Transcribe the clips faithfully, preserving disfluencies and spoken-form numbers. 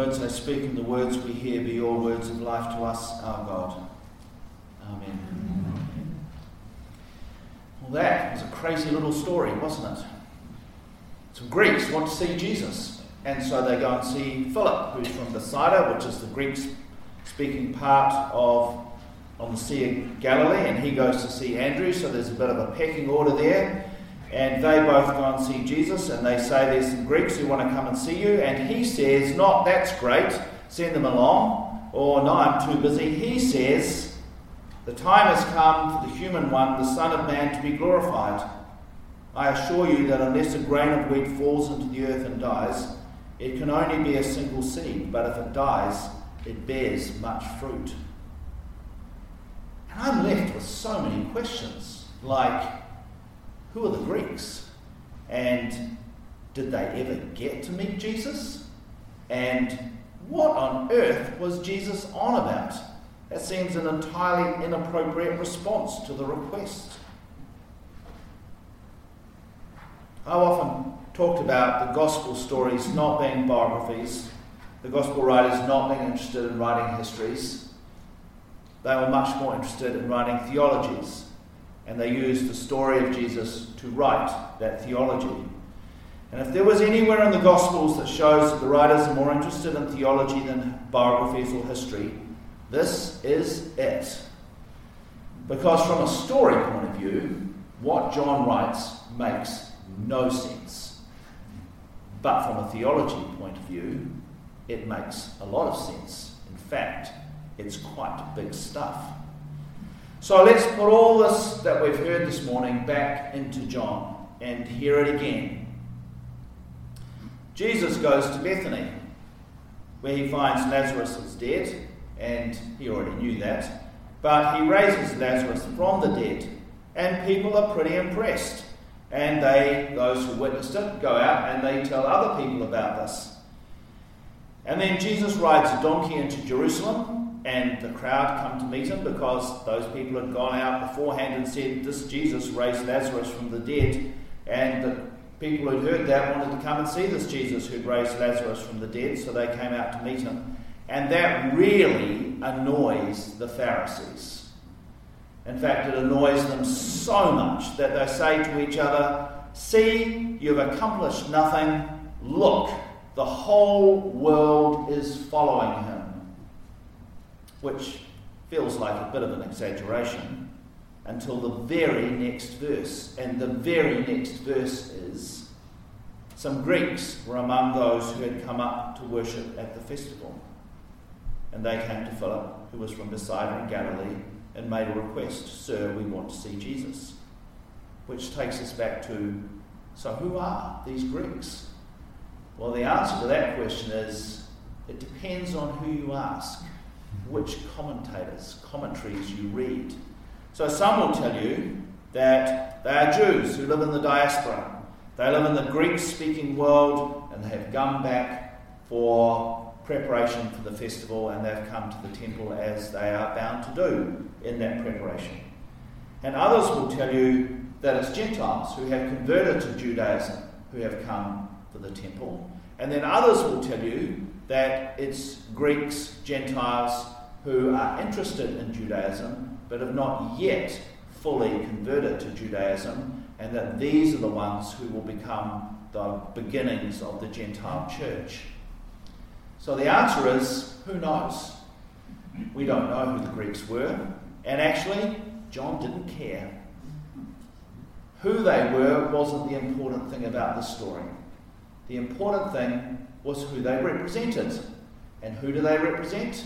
words I speak and the words we hear be your words of life to us, our God. Amen. Amen. Well, that was a crazy little story, wasn't it? Some Greeks want to see Jesus, and so they go and see Philip, who's from Bethsaida, which is the Greek-speaking part of on the Sea of Galilee, and he goes to see Andrew, so there's a bit of a pecking order there. And they both go and see Jesus, and they say there's some Greeks who want to come and see you, and he says, not that's great, send them along, or no, I'm too busy. He says, the time has come for the human one, the Son of Man, to be glorified. I assure you that unless a grain of wheat falls into the earth and dies, it can only be a single seed, but if it dies, it bears much fruit. And I'm left with so many questions, like, who are the Greeks? And did they ever get to meet Jesus? And what on earth was Jesus on about? That seems an entirely inappropriate response to the request. I've often talked about the gospel stories not being biographies, the gospel writers not being interested in writing histories. They were much more interested in writing theologies. And they used the story of Jesus to write that theology. And if there was anywhere in the Gospels that shows that the writers are more interested in theology than biographies or history, this is it. Because from a story point of view, what John writes makes no sense. But from a theology point of view, it makes a lot of sense. In fact, it's quite big stuff. So let's put all this that we've heard this morning back into John and hear it again. Jesus goes to Bethany, where he finds Lazarus is dead, and he already knew that, but he raises Lazarus from the dead, and people are pretty impressed. And they, those who witnessed it, go out and they tell other people about this. And then Jesus rides a donkey into Jerusalem, and the crowd come to meet him because those people had gone out beforehand and said, this Jesus raised Lazarus from the dead. And the people who'd heard that wanted to come and see this Jesus who'd raised Lazarus from the dead, so they came out to meet him. And that really annoys the Pharisees. In fact, it annoys them so much that they say to each other, see, you've accomplished nothing. Look, the whole world is following him. Which feels like a bit of an exaggeration until the very next verse. And the very next verse is, some Greeks were among those who had come up to worship at the festival. And they came to Philip, who was from Bethsaida in Galilee, and made a request, Sir, we want to see Jesus. Which takes us back to, so who are these Greeks? Well, the answer to that question is, it depends on who you ask. Which commentators, commentaries you read. So some will tell you that they are Jews who live in the diaspora. They live in the Greek-speaking world and they have come back for preparation for the festival, and they've come to the temple as they are bound to do in that preparation. And others will tell you that it's Gentiles who have converted to Judaism who have come for the temple. And then others will tell you that it's Greeks, Gentiles, who are interested in Judaism, but have not yet fully converted to Judaism, and that these are the ones who will become the beginnings of the Gentile church. So the answer is, who knows? We don't know who the Greeks were, and actually, John didn't care. Who they were wasn't the important thing about the story. The important thing was who they represented. And who do they represent?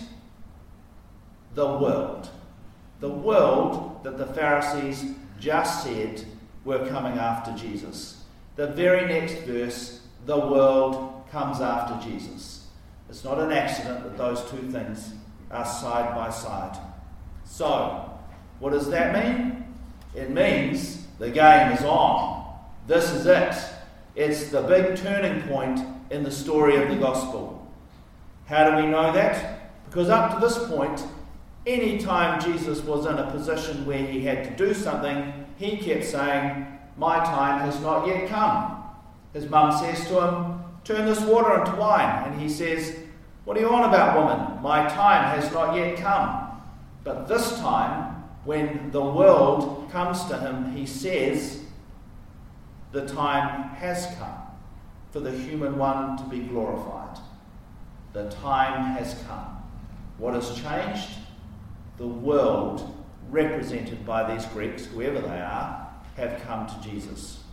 The world. The world that the Pharisees just said were coming after Jesus. The very next verse, the world comes after Jesus. It's not an accident that those two things are side by side. So, what does that mean? It means the game is on. This is it. It's the big turning point in the story of the gospel. How do we know that? Because up to this point, any time Jesus was in a position where he had to do something, he kept saying, my time has not yet come. His mum says to him, turn this water into wine. And he says, "What are you on about, woman? My time has not yet come." But this time, when the world comes to him, he says, "The time has come for the human one to be glorified. The time has come." What has changed? The world, represented by these Greeks, whoever they are, have come to Jesus.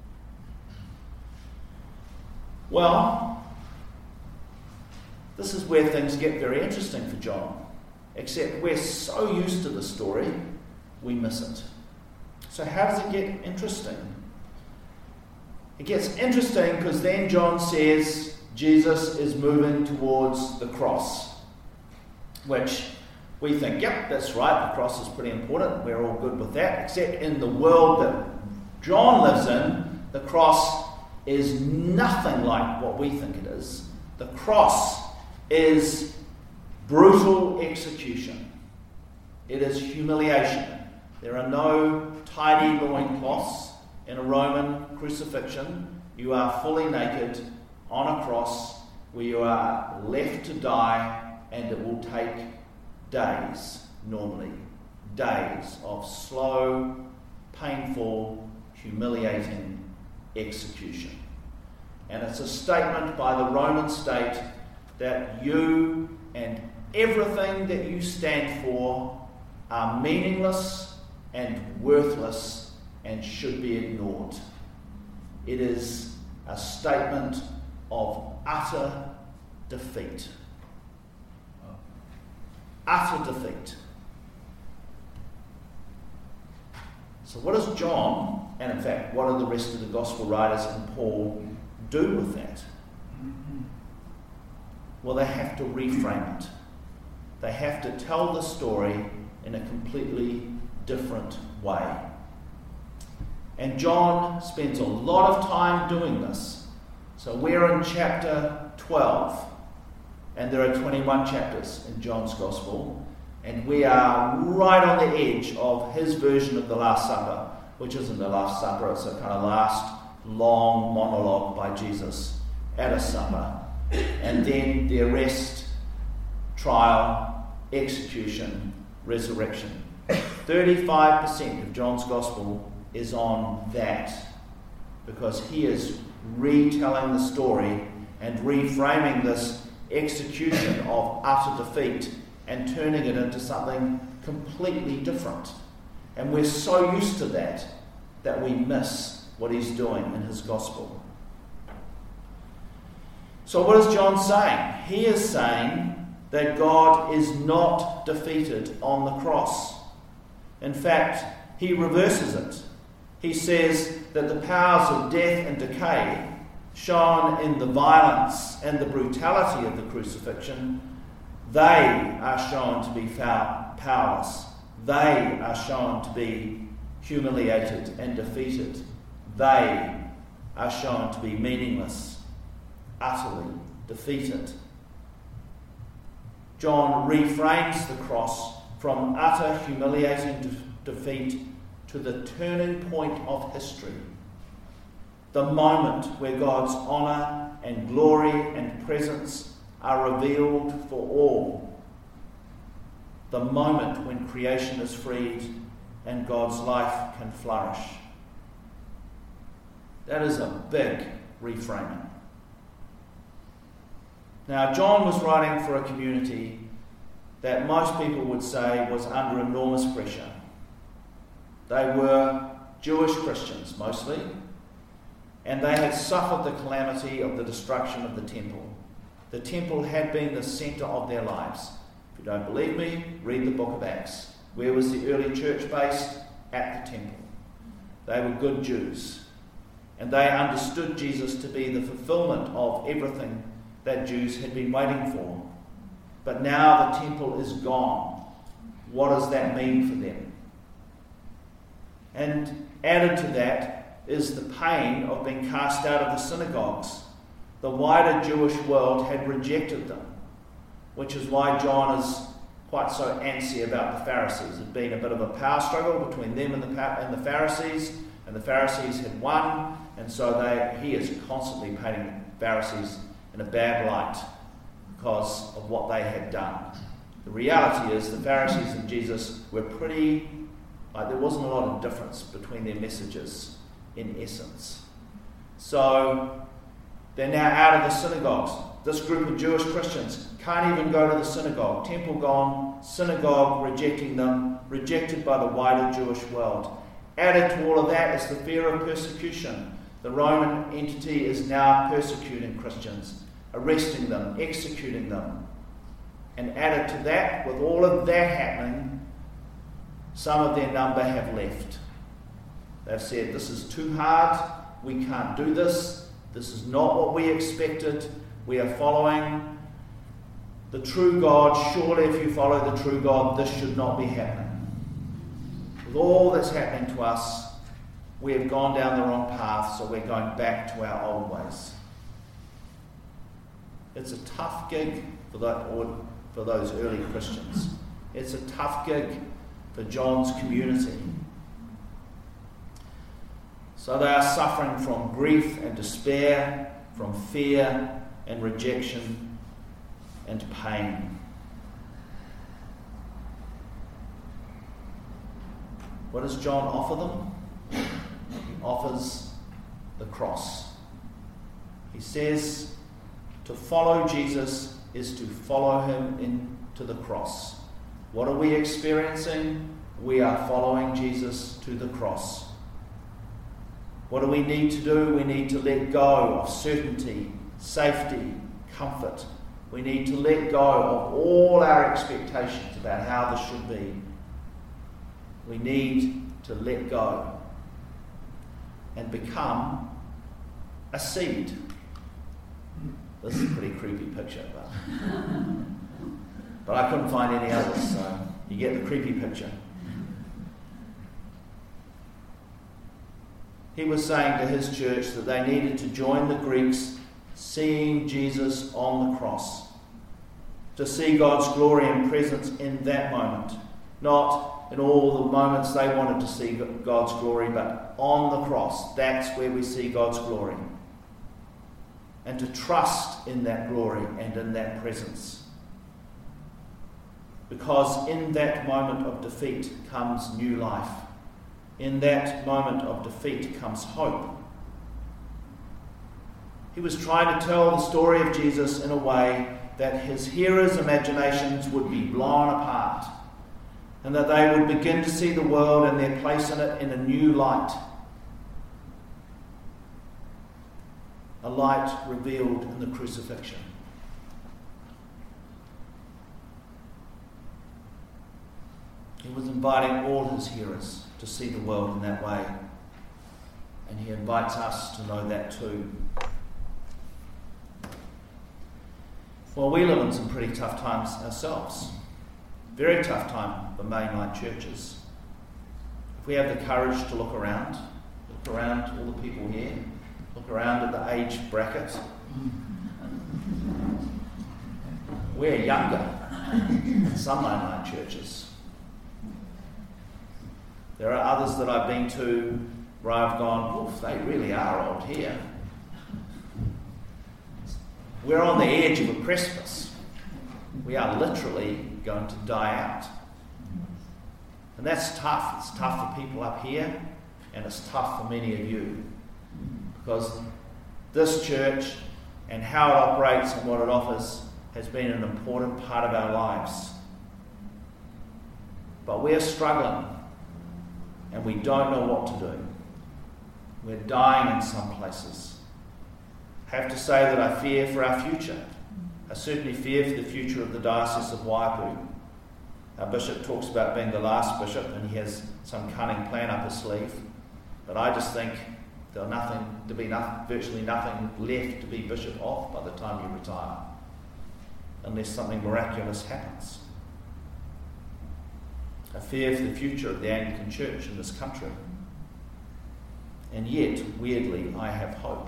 Well, this is where things get very interesting for John. Except we're so used to the story, we miss it. So how does it get interesting? It gets interesting because then John says Jesus is moving towards the cross, which we think, yep, that's right, the cross is pretty important, we're all good with that, except in the world that John lives in, the cross is nothing like what we think it is. The cross is brutal execution. It is humiliation. There are no tidy loincloths in a Roman crucifixion. You are fully naked on a cross where you are left to die, and it will take days, normally. Days of slow, painful, humiliating execution. And it's a statement by the Roman state that you and everything that you stand for are meaningless and worthless and should be ignored. It is a statement of utter defeat. Utter defeat. So what does John, and in fact, what do the rest of the gospel writers and Paul do with that? Well, they have to reframe it. They have to tell the story in a completely different way. And John spends a lot of time doing this. So we're in chapter twelve, and there are twenty-one chapters in John's Gospel, and we are right on the edge of his version of the Last Supper, which isn't the Last Supper, it's a kind of last long monologue by Jesus at a supper. And then the arrest, trial, execution, resurrection. thirty-five percent of John's Gospel is on that, because he is retelling the story and reframing this execution of utter defeat and turning it into something completely different. And we're so used to that that we miss what he's doing in his gospel. So what is John saying? He is saying that God is not defeated on the cross. In fact, he reverses it. He says that the powers of death and decay shown in the violence and the brutality of the crucifixion, they are shown to be powerless. They are shown to be humiliated and defeated. They are shown to be meaningless, utterly defeated. John reframes the cross from utter humiliating de- defeat to the turning point of history. The moment where God's honour and glory and presence are revealed for all. The moment when creation is freed and God's life can flourish. That is a big reframing. Now, John was writing for a community that most people would say was under enormous pressure. They were Jewish Christians, mostly, and they had suffered the calamity of the destruction of the temple. The temple had been the centre of their lives. If you don't believe me, read the book of Acts. Where was the early church based? At the temple. They were good Jews, and they understood Jesus to be the fulfillment of everything that Jews had been waiting for. But now the temple is gone. What does that mean for them? And added to that is the pain of being cast out of the synagogues. The wider Jewish world had rejected them, which is why John is quite so antsy about the Pharisees. It had been a bit of a power struggle between them and the, and the Pharisees, and the Pharisees had won, and so they, he is constantly painting the Pharisees in a bad light, because of what they had done. The reality is the Pharisees and Jesus were pretty, like there wasn't a lot of difference between their messages in essence. So they're now out of the synagogues. This group of Jewish Christians can't even go to the synagogue. Temple gone, synagogue rejecting them, rejected by the wider Jewish world. Added to all of that is the fear of persecution. The Roman entity is now persecuting Christians, arresting them, executing them. And added to that, with all of that happening, some of their number have left. They've said, this is too hard, we can't do this, this is not what we expected, we are following the true God. Surely if you follow the true God, this should not be happening. With all that's happening to us, we have gone down the wrong path, so we're going back to our old ways. It's a tough gig for, that, for those early Christians. It's a tough gig for John's community. So they are suffering from grief and despair, from fear and rejection and pain. What does John offer them? He offers the cross. He says to follow Jesus is to follow him into the cross. What are we experiencing? We are following Jesus to the cross. What do we need to do? We need to let go of certainty, safety, comfort. We need to let go of all our expectations about how this should be. We need to let go and become a seed. This is a pretty creepy picture, but, but I couldn't find any others, so you get the creepy picture. He was saying to his church that they needed to join the Greeks seeing Jesus on the cross, to see God's glory and presence in that moment, not in all the moments they wanted to see God's glory, but on the cross. That's where we see God's glory. And to trust in that glory and in that presence. Because in that moment of defeat comes new life. In that moment of defeat comes hope. He was trying to tell the story of Jesus in a way that his hearers' imaginations would be blown apart, and that they would begin to see the world and their place in it in a new light. A light revealed in the crucifixion. He was inviting all his hearers to see the world in that way. And he invites us to know that too. Well, we live in some pretty tough times ourselves. Very tough time for mainline churches. If we have the courage to look around, look around all the people here, look around at the age bracket, we're younger than some mainline churches. There are others that I've been to where I've gone, oof, they really are old here. We're on the edge of a precipice. We are literally going to die out. And that's tough. It's tough for people up here, and it's tough for many of you. Because this church and how it operates and what it offers has been an important part of our lives. But we're struggling, and we don't know what to do. We're dying in some places. I have to say that I fear for our future. I certainly fear for the future of the Diocese of Waipu. Our bishop talks about being the last bishop, and he has some cunning plan up his sleeve. But I just think there'll nothing to be nothing, virtually nothing left to be bishop of by the time you retire, unless something miraculous happens. I fear for the future of the Anglican Church in this country. And yet, weirdly, I have hope.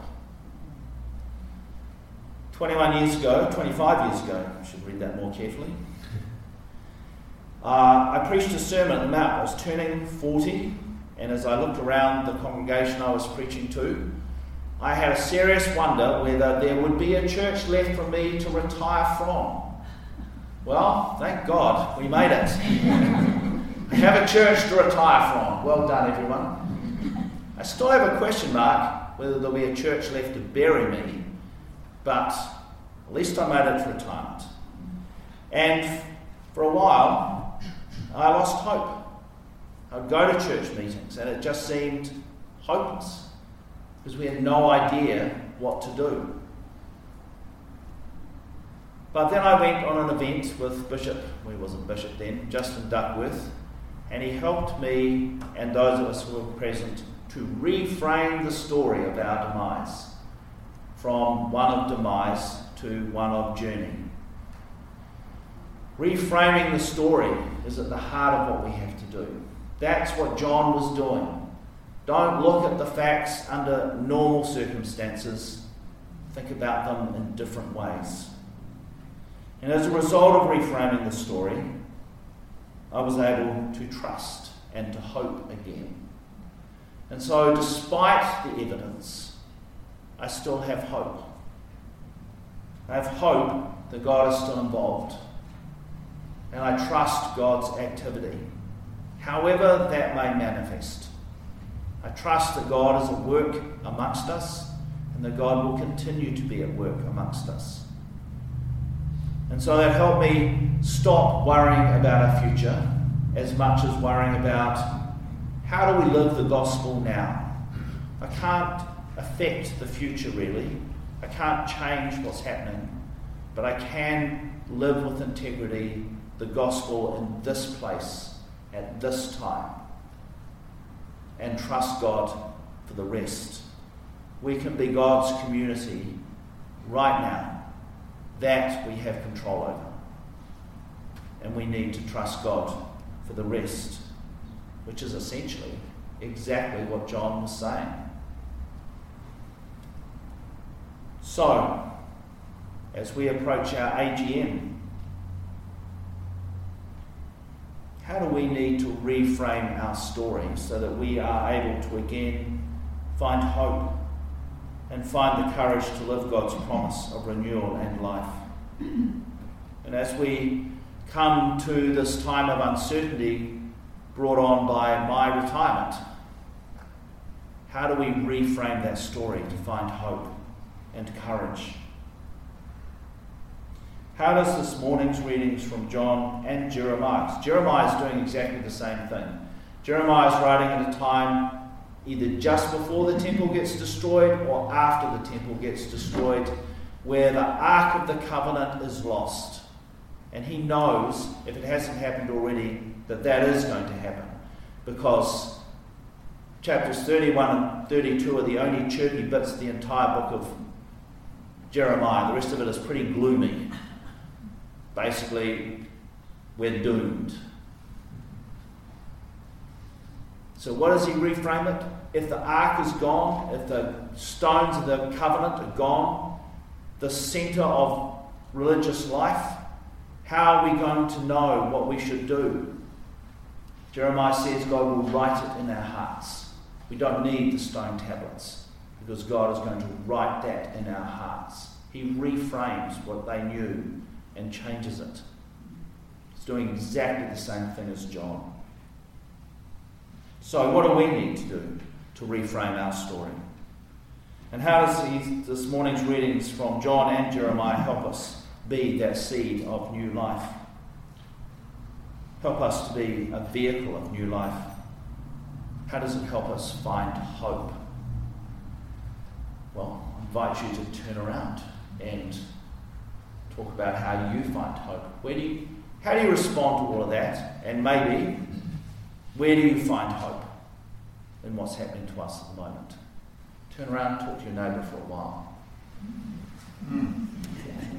twenty-one years ago, twenty-five years ago, I should read that more carefully, uh, I preached a sermon at the Mount. I was turning forty, and as I looked around the congregation I was preaching to, I had a serious wonder whether there would be a church left for me to retire from. Well, thank God, we made it. I have a church to retire from. Well done, everyone. I still have a question mark whether there'll be a church left to bury me, but at least I made it to retirement. And for a while, I lost hope. I'd go to church meetings and it just seemed hopeless because we had no idea what to do. But then I went on an event with Bishop, well, he wasn't Bishop then, Justin Duckworth, and he helped me and those of us who were present to reframe the story of our demise from one of demise to one of journey. Reframing the story is at the heart of what we have to do. That's what John was doing. Don't look at the facts under normal circumstances. Think about them in different ways. And as a result of reframing the story, I was able to trust and to hope again. And so, despite the evidence, I still have hope. I have hope that God is still involved. And I trust God's activity, however that may manifest. I trust that God is at work amongst us and that God will continue to be at work amongst us. And so that helped me stop worrying about our future as much as worrying about how do we live the gospel now. I can't affect the future really. I can't change what's happening, but I can live with integrity the gospel in this place at this time and trust God for the rest. We can be God's community right now. That we have control over. And we need to trust God for the rest, which is essentially exactly what John was saying. So, as we approach our A G M, how do we need to reframe our story so that we are able to again find hope and find the courage to live God's promise of renewal and life? And as we come to this time of uncertainty brought on by my retirement, how do we reframe that story to find hope and courage? How does this morning's readings from John and Jeremiah, Jeremiah is doing exactly the same thing. Jeremiah is writing at a time either just before the temple gets destroyed or after the temple gets destroyed, where the Ark of the Covenant is lost. And he knows, if it hasn't happened already, that that is going to happen, because chapters thirty-one and thirty-two are the only chirpy bits of the entire book of Jeremiah. The rest of it is pretty gloomy. Basically, we're doomed. So what does he reframe it? If the ark is gone, if the stones of the covenant are gone, the centre of religious life, how are we going to know what we should do? Jeremiah says God will write it in our hearts. We don't need the stone tablets because God is going to write that in our hearts. He reframes what they knew and changes it. He's doing exactly the same thing as John. So what do we need to do to reframe our story? And how does these, this morning's readings from John and Jeremiah help us be that seed of new life? Help us to be a vehicle of new life. How does it help us find hope? Well, I invite you to turn around and talk about how you find hope. Where do you, how do you respond to all of that? And maybe, where do you find hope in what's happening to us at the moment? Turn around and talk to your neighbour for a while. Mm.